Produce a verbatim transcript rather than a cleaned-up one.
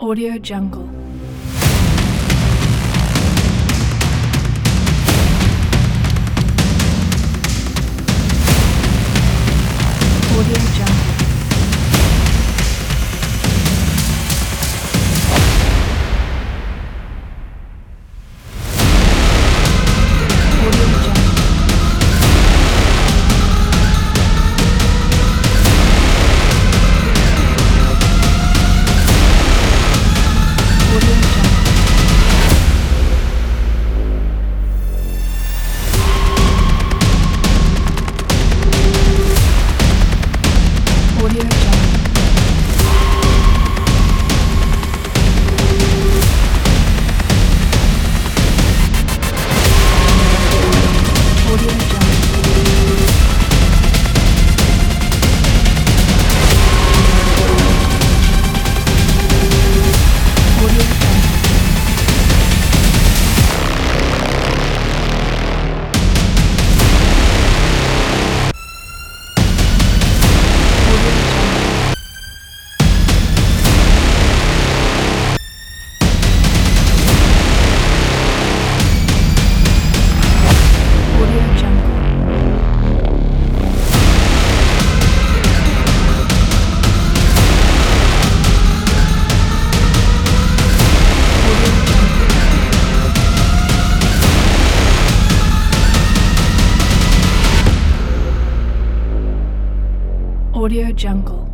Audio Jungle. Audio Jungle. Audio Jungle. Audio Jungle. Audio Jungle. Audio Jungle. Audio Jungle. Audio Jungle. Audio Jungle. Audio Jungle. Audio Jungle.